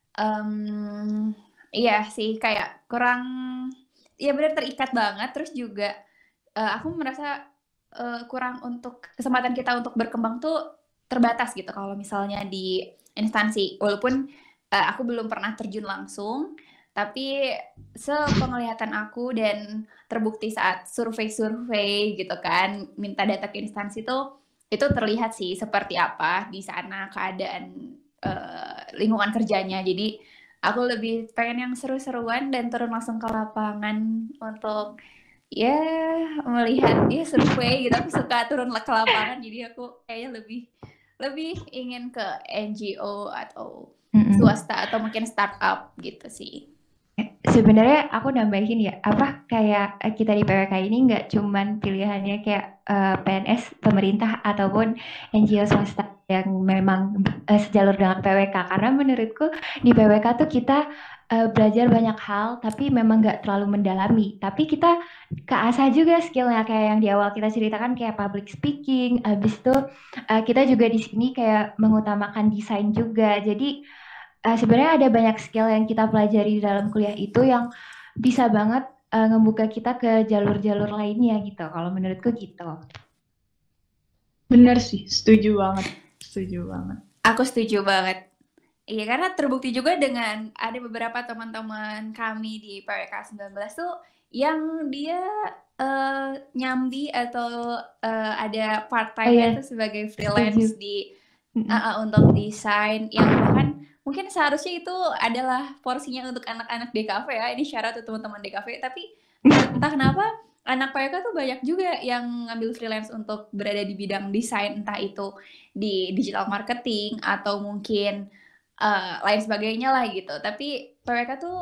Iya sih, kayak kurang, ya benar terikat banget. Terus juga aku merasa kurang untuk kesempatan kita untuk berkembang tuh terbatas gitu kalau misalnya di instansi. Walaupun aku belum pernah terjun langsung, tapi sepenglihatan aku dan terbukti saat survei gitu kan, minta data ke instansi tuh, itu terlihat sih seperti apa di sana keadaan lingkungan kerjanya. Jadi aku lebih pengen yang seru-seruan dan turun langsung ke lapangan untuk ya melihat survei gitu. Aku suka turun ke lapangan, jadi aku kayaknya lebih ingin ke NGO atau swasta atau mungkin startup gitu sih. Sebenarnya aku nambahin ya, kayak kita di PWK ini nggak cuman pilihannya kayak PNS pemerintah ataupun NGO swasta yang memang sejalur dengan PWK, karena menurutku di PWK tuh kita belajar banyak hal tapi memang nggak terlalu mendalami, tapi kita keasah juga skillnya kayak yang di awal kita ceritakan kayak public speaking. Habis itu kita juga di sini kayak mengutamakan desain juga, jadi sebenarnya ada banyak skill yang kita pelajari di dalam kuliah itu yang bisa banget ngebuka kita ke jalur-jalur lainnya gitu. Kalau menurutku gitu. Bener sih, setuju banget. Aku setuju banget. Iya, karena terbukti juga dengan ada beberapa teman-teman kami di PWK 19 tuh yang dia nyambi atau ada part-time itu sebagai freelance untuk desain, yang bahkan mungkin seharusnya itu adalah porsinya untuk anak-anak DKV ya. Ini syarat tuh teman-teman DKV, tapi entah kenapa anak PWK tuh banyak juga yang ngambil freelance untuk berada di bidang desain, entah itu di digital marketing atau mungkin lain sebagainya lah gitu. Tapi PWK tuh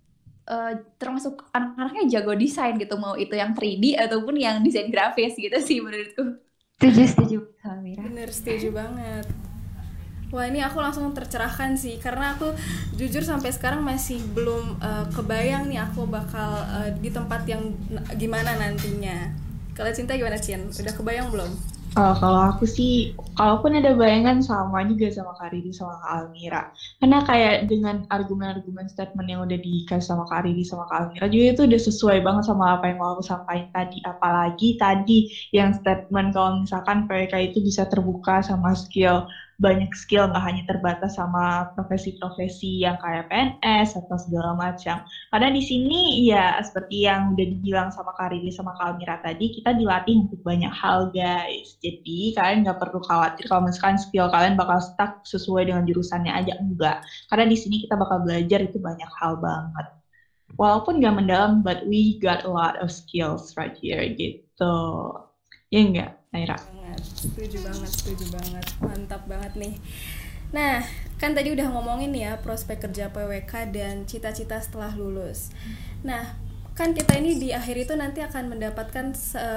termasuk anak-anaknya jago desain gitu, mau itu yang 3D ataupun yang desain grafis gitu sih menurutku. Setuju Mira. Bener, setuju banget. Wah, ini aku langsung tercerahkan sih, karena aku jujur sampai sekarang masih belum kebayang nih aku bakal di tempat yang gimana nantinya. Kalau Cinta gimana, Cin? Udah kebayang belum? Kalau aku sih, kalaupun ada bayangan sama juga sama Kak Riri sama Kak Almira. Karena kayak dengan argumen-argumen statement yang udah dikasih sama Kak Riri sama Kak Almira juga itu udah sesuai banget sama apa yang mau aku sampaikan tadi. Apalagi tadi yang statement kalau misalkan PWK itu bisa terbuka sama banyak skill, nggak hanya terbatas sama profesi-profesi yang kayak PNS atau segala macam. Karena di sini ya seperti yang udah dibilang sama Kak Riri sama Kak Almira tadi, kita dilatih untuk banyak hal guys. Jadi kalian nggak perlu khawatir kalau misalkan skill kalian bakal stuck sesuai dengan jurusannya aja, enggak. Karena di sini kita bakal belajar itu banyak hal banget. Walaupun nggak mendalam, but we got a lot of skills right here gitu. Ya enggak, Naira? Setuju banget, mantap banget nih. Nah, kan tadi udah ngomongin ya prospek kerja PWK dan cita-cita setelah lulus. Nah, kan kita ini di akhir itu nanti akan mendapatkan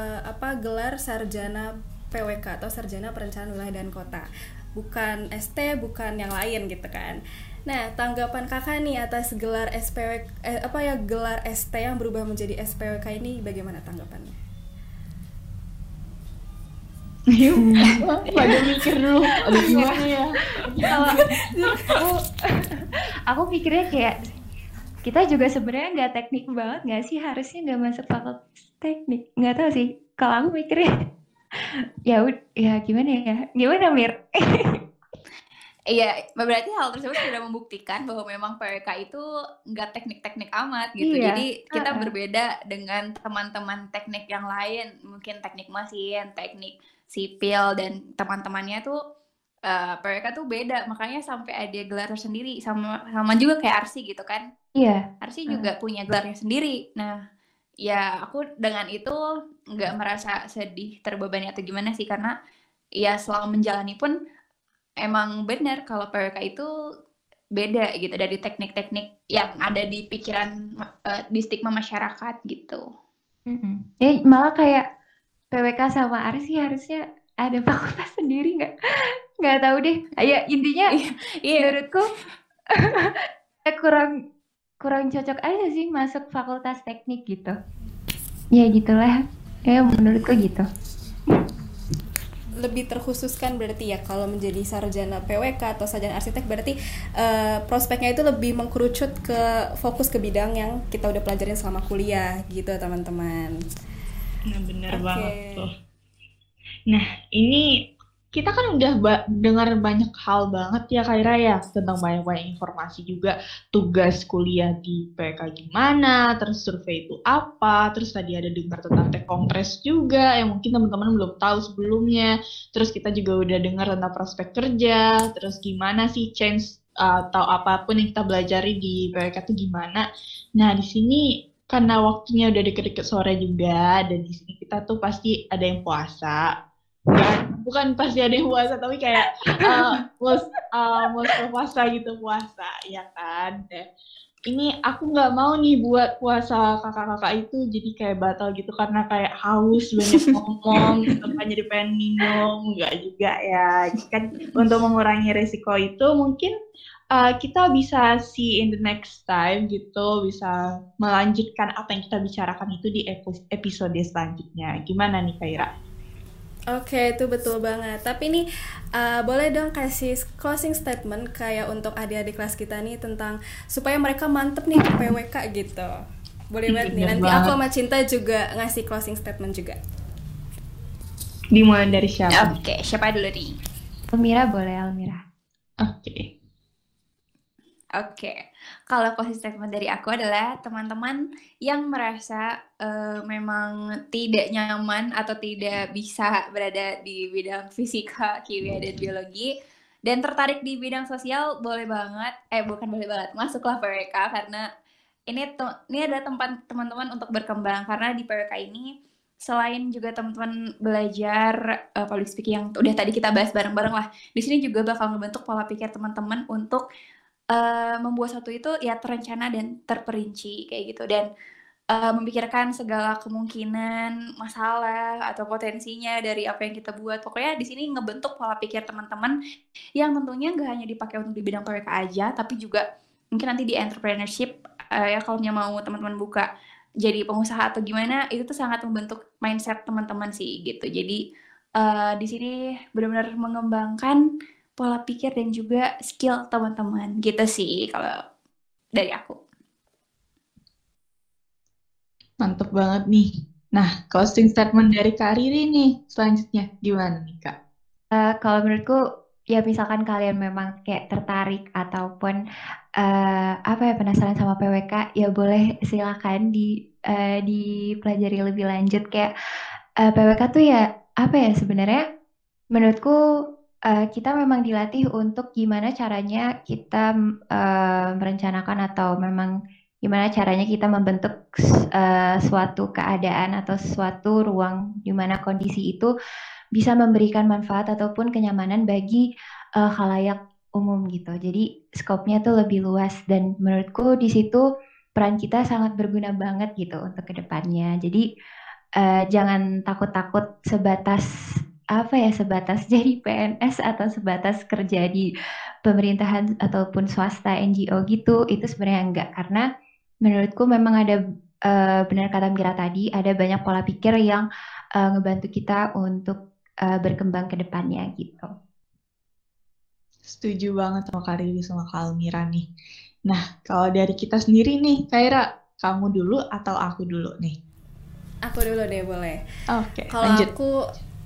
gelar sarjana PWK atau sarjana perencanaan wilayah dan kota, bukan ST, bukan yang lain gitu kan. Nah, tanggapan kakak nih atas gelar gelar ST yang berubah menjadi SPWK ini, bagaimana tanggapannya? Pada mikir dulu, gimana ya? Aku pikirnya kayak kita juga sebenarnya nggak teknik banget nggak sih, harusnya nggak masuk fakultas teknik, nggak tahu sih. Kalau aku mikirnya ya gimana Mir? Iya, berarti hal tersebut sudah membuktikan bahwa memang PWK itu nggak teknik-teknik amat gitu. Iya, Jadi kita heeh. berbeda dengan teman-teman teknik yang lain, mungkin teknik mesin, teknik sipil dan teman-temannya tuh PWK tuh beda, makanya sampai ada gelar sendiri sama juga kayak Arsi gitu kan. Iya, Arsi heeh. juga punya gelarnya sendiri. Nah, ya aku dengan itu nggak merasa sedih, terbebani atau gimana sih, karena ya selama menjalani pun emang benar kalau PWK itu beda gitu dari teknik-teknik yang ada di pikiran di stigma masyarakat gitu. Ya malah kayak PWK sama Arsi harusnya ada fakultas sendiri nggak? Nggak tahu deh. Ya intinya Iya. menurutku kurang kurang cocok aja sih masuk fakultas teknik gitu. Ya gitulah. Ya menurutku gitu. Lebih terkhususkan berarti ya kalau menjadi sarjana PWK atau sarjana arsitek berarti prospeknya itu lebih mengkerucut ke fokus ke bidang yang kita udah pelajarin selama kuliah gitu teman-teman. Nah, bener Oke. banget tuh. Nah, ini kita kan udah dengar banyak hal banget ya Kaira ya, tentang banyak-banyak informasi juga, tugas kuliah di PK gimana, terus survei itu apa, terus tadi ada dengar tentang Tech Kongres juga, yang mungkin teman-teman belum tahu sebelumnya, terus kita juga udah dengar tentang prospek kerja, terus gimana sih change atau apapun yang kita belajari di PK itu gimana. Nah, di sini karena waktunya udah deket-deket sore juga, dan di sini kita tuh pasti ada yang puasa. Bukan pasti ada yang puasa, tapi kayak mau puasa gitu, puasa, ya kan? Ini aku nggak mau nih buat puasa kakak-kakak itu jadi kayak batal gitu karena kayak haus banyak ngomong gitu kan, jadi pengen minum, nggak juga ya. Jadi kan untuk mengurangi resiko itu mungkin kita bisa see in the next time gitu, bisa melanjutkan apa yang kita bicarakan itu di episode selanjutnya. Gimana nih Kaira? Oke, itu betul banget. Tapi nih, boleh dong kasih closing statement kayak untuk adik-adik kelas kita nih tentang supaya mereka mantep nih ke PWK gitu. Boleh banget nih. Bener Nanti banget. aku sama Cinta juga ngasih closing statement juga. Dimulai dari siapa? Oke, siapa dulu nih? Almira boleh, Almira. Oke. Oke, kalau closing statement dari aku adalah teman-teman yang merasa memang tidak nyaman atau tidak bisa berada di bidang fisika, kimia, dan biologi, dan tertarik di bidang sosial, boleh banget, bukan boleh banget, masuklah PWK karena ini adalah tempat teman-teman untuk berkembang, karena di PWK ini selain juga teman-teman belajar public speaking yang udah tadi kita bahas bareng-bareng lah, di sini juga bakal ngebentuk pola pikir teman-teman untuk membuat satu itu ya terencana dan terperinci kayak gitu, dan memikirkan segala kemungkinan masalah atau potensinya dari apa yang kita buat. Pokoknya di sini ngebentuk pola pikir teman-teman yang tentunya nggak hanya dipakai untuk di bidang PWK aja, tapi juga mungkin nanti di entrepreneurship ya kalau mau teman-teman buka jadi pengusaha atau gimana, itu tuh sangat membentuk mindset teman-teman sih gitu. Jadi di sini benar-benar mengembangkan pola pikir dan juga skill teman-teman gitu sih kalau dari aku. Mantep banget nih. Nah, closing statement dari Kak Riri nih selanjutnya gimana nih Kak? Kalau menurutku ya misalkan kalian memang kayak tertarik ataupun apa ya penasaran sama PWK, ya boleh silakan dipelajari lebih lanjut kayak PWK tuh ya apa ya sebenarnya menurutku kita memang dilatih untuk gimana caranya kita merencanakan atau memang gimana caranya kita membentuk suatu keadaan atau suatu ruang di mana kondisi itu bisa memberikan manfaat ataupun kenyamanan bagi khalayak umum gitu. Jadi skopnya tuh lebih luas dan menurutku di situ peran kita sangat berguna banget gitu untuk kedepannya. Jadi jangan takut-takut sebatas sebatas jadi PNS atau sebatas kerja di pemerintahan ataupun swasta NGO gitu. Itu sebenarnya enggak karena menurutku memang ada benar kata Mira tadi ada banyak pola pikir yang ngebantu kita untuk berkembang ke depannya gitu. Setuju banget sama Kak Riri sama Kak Almira nih. Nah, kalau dari kita sendiri nih, Kaira, kamu dulu atau aku dulu nih? Aku dulu deh boleh. Oke, Kalau lanjut.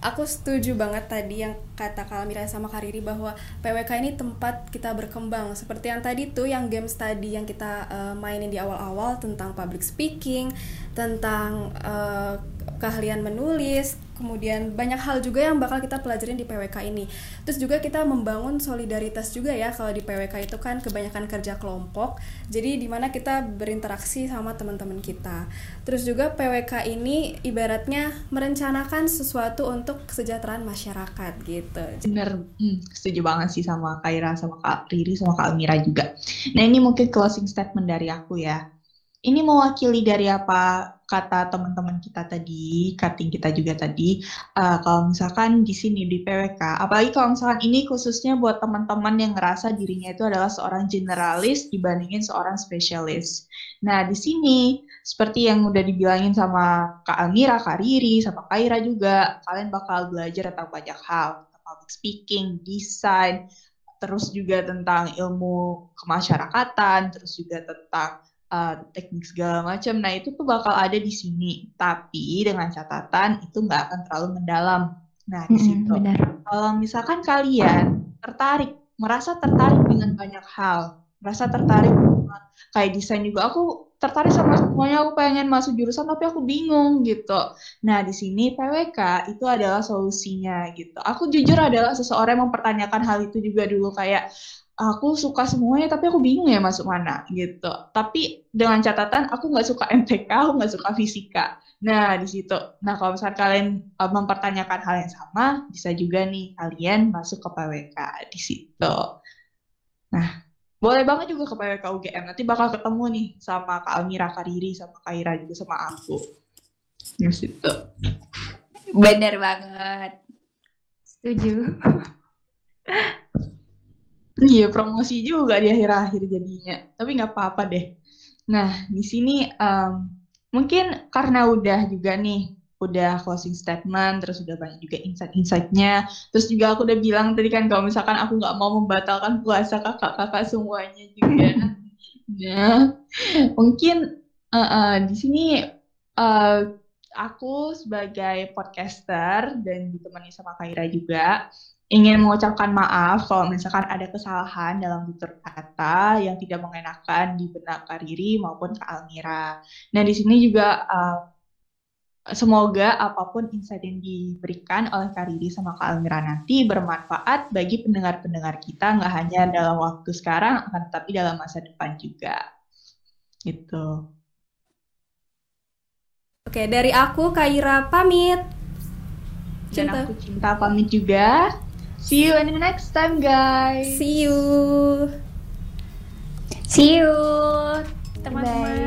aku setuju banget tadi yang kata Kak Almira sama Kak Riri bahwa PWK ini tempat kita berkembang. Seperti yang tadi tuh, yang games tadi yang kita mainin di awal-awal tentang public speaking, tentang keahlian menulis, kemudian banyak hal juga yang bakal kita pelajarin di PWK ini. Terus juga kita membangun solidaritas juga ya, kalau di PWK itu kan kebanyakan kerja kelompok, jadi dimana kita berinteraksi sama teman-teman kita. Terus juga PWK ini ibaratnya merencanakan sesuatu untuk kesejahteraan masyarakat gitu. Bener, setuju banget sih sama Kaira, sama Kak Riri, sama Kak Almira juga. Nah ini mungkin closing statement dari aku ya. Ini mewakili dari apa kata teman-teman kita tadi, cutting kita juga tadi. Kalau misalkan di sini di PWK, apalagi kalau misalkan ini khususnya buat teman-teman yang ngerasa dirinya itu adalah seorang generalis dibandingin seorang spesialis. Nah di sini seperti yang udah dibilangin sama Kak Almira, Kak Riri, sama Kaira juga, kalian bakal belajar tentang banyak hal, public speaking, desain, terus juga tentang ilmu kemasyarakatan, terus juga tentang teknik segala macam. Nah itu tuh bakal ada di sini, tapi dengan catatan itu nggak akan terlalu mendalam. Nah di situ, kalau misalkan kalian merasa tertarik dengan banyak hal, merasa tertarik kayak desain juga, aku tertarik sama semuanya, aku pengen masuk jurusan tapi aku bingung gitu. Nah di sini PWK itu adalah solusinya gitu. Aku jujur adalah seseorang yang mempertanyakan hal itu juga dulu, kayak aku suka semuanya tapi aku bingung ya masuk mana gitu. Tapi dengan catatan aku nggak suka MTK, aku nggak suka fisika. Nah di situ. Nah kalau misalnya kalian mempertanyakan hal yang sama, bisa juga nih kalian masuk ke PWK di situ. Nah boleh banget juga ke PWK UGM. Nanti bakal ketemu nih sama Kak Almira, Kak Riri, sama Kak Ira juga sama aku. Di situ. Bener banget. Setuju. Iya, promosi juga di akhir-akhir jadinya. Tapi nggak apa-apa deh. Nah, di sini mungkin karena udah juga nih, udah closing statement, terus udah banyak juga insight-insightnya. Terus juga aku udah bilang tadi kan kalau misalkan aku nggak mau membatalkan puasa kakak-kakak semuanya juga. Nah, mungkin di sini aku sebagai podcaster dan ditemani sama Kaira juga ingin mengucapkan maaf kalau misalkan ada kesalahan dalam tutur kata yang tidak mengenakan di benak Kak Riri maupun Kak Almira. Nah di sini juga semoga apapun insight yang diberikan oleh Kak Riri sama Kak Almira nanti bermanfaat bagi pendengar-pendengar kita, nggak hanya dalam waktu sekarang, akan tetapi dalam masa depan juga. Gitu. Oke, dari aku Kaira pamit. Dan aku Cinta pamit juga. See you in the next time, guys. See you. See you, teman-teman.